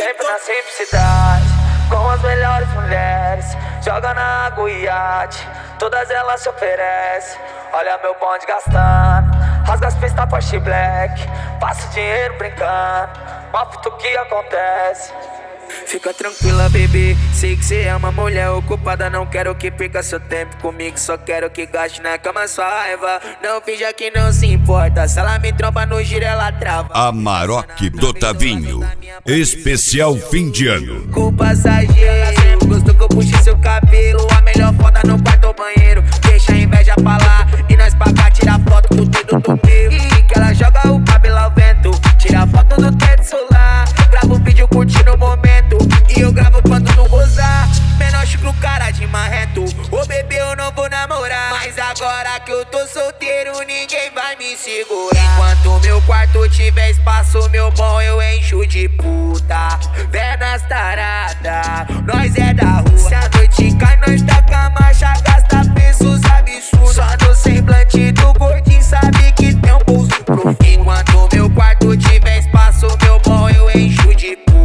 Sempre na simplicidade, com as melhores mulheres. Joga na água e iate, todas elas se oferecem. Olha meu bonde gastando, rasga as pistas Porsche Black. Passa o dinheiro brincando, mostra o que acontece. Fica tranquila, bebê, sei que cê é uma mulher ocupada. Não quero que perca seu tempo comigo, só quero que gaste na cama sua raiva. Não finja que não se importa, se ela me tromba no giro ela trava. Amarok do Tavinho, especial fim de ano. Com passageiro, ela sempre gostou que eu puxe seu cabelo. A melhor foda no quarto ou banheiro, deixa a inveja pra lá e nós pra cá tirar foto do dedo do meu. E que ela joga o cabelo ao vento, tira foto do teto solar, grava um vídeo curtindo o momento. E eu gravo quando não gozar, menor chifre cara de marreto. Ô bebê, eu não vou namorar, mas agora que eu tô solteiro ninguém vai me segurar. Enquanto meu quarto tiver espaço, meu bom, eu encho de puta. Pernas tarada, nós é da rua. Se a noite cai, nós taca a marcha, gasta preços absurdos. Só no semblante do gordinho sabe que tem um bolso profundo. Enquanto meu quarto tiver espaço, meu bom, eu encho de puta.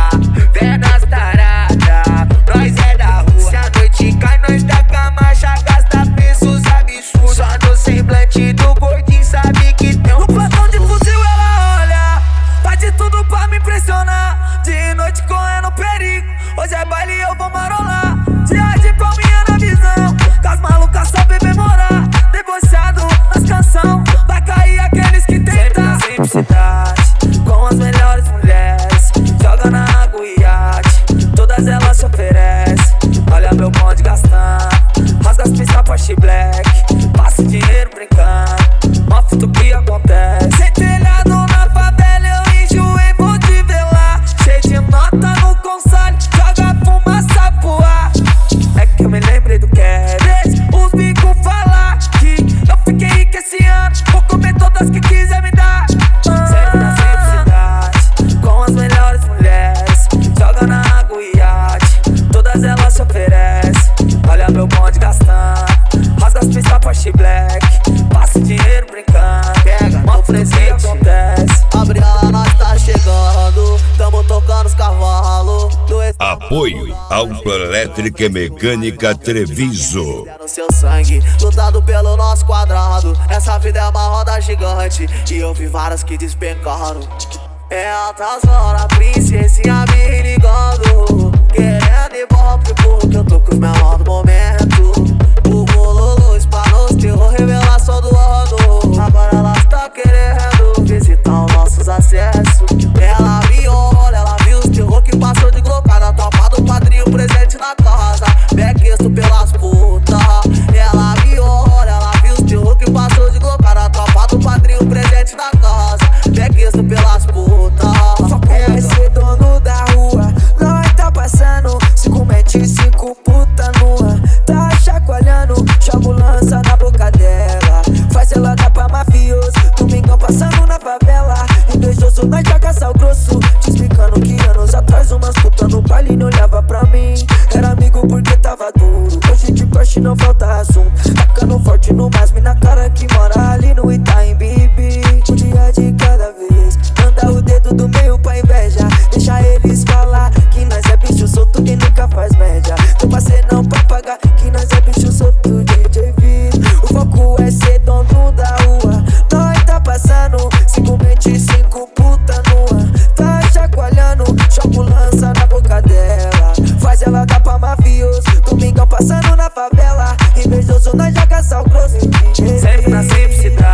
Pernas tarada, nós é da rua. Se a noite cai, nós taca a marcha, gasta preços absurdos. Só no semblante do gordinho sabe que tem um plantão de fuzil ela olha, faz de tudo pra me impressionar. De noite correndo perigo, hoje é baile e eu vou marolar. Dia de palminha na visão, com as malucas só bebê morar. Debochado nas canção, vai cair aqueles que tentam. Sempre na simplicidade, com as melhores mulheres. Joga na água e iate, todas elas se oferecem. Olha meu bonde gastando, rasga as pistas Porsche Black. Passa o dinheiro brincando, mostra o que acontece. Sem telhado na favela eu enjoei, vou te ver lá. Cheio de nota no console, joga fumaça pro ar. É que eu me lembrei do Kevin, os bicos falar que eu fiquei rico esse ano, vou comer todas que quiser me dar. Sempre na simplicidade, com as melhores mulheres. Joga na água e iate, todas elas se oferecem. Olha meu bonde gastando, rasga as pistas Porsche Black. Passa o dinheiro brincando, pega, mostra o que acontece. Abre ela, nós tá chegando, tamo tocando os cavalos. Apoio Autoelétrica e Mecânica Treviso. No seu sangue, lutado pelo nosso quadrado. Essa vida é uma roda gigante e eu vi várias que despencaram. É altas horas, princesinha me ligando, querendo ibope porque eu tô com os menores do momento. O bolo luz pra nos terror, revelação do ano. Agora elas tá querendo visitar os nossos acessos. Ela me olha, ela viu os terror que passou de glocada. Tropa do padrinho presente na casa, bequesto pelas putas. Ela me olha, ela viu os terror que passou de glocada. Tropa do padrinho presente na casa, bequesto pelas putas. Só quer ser dono da rua, nós tá passando 5 puta nua. Tá chacoalhando, jogo lança na boca dela, faz ela dar pra mafioso. Domingão passando na favela, invejoso nós joga sal grosso. Te explicando que anos atrás umas puta no baile não olhava pra mim. Era amigo porque tava duro, hoje de Porsche não falta assunto. Tacando forte no masme na cara que mora ali no Itaim Bibi. Um dia de cada vez, manda o dedo do meio pra inveja. Deixa eles falar que nós é bicho solto, quem nunca faz média. Tô passei não pra pagar, que nós é bicho solto, DJ V. O foco é ser dono da rua, nós tá passando 5 puta nua. Tá chacoalhando, jogo lança na boca dela, faz ela dar pra mafioso. Domingão passando na favela, invejoso nós joga sal grosso. Sempre na simplicidade,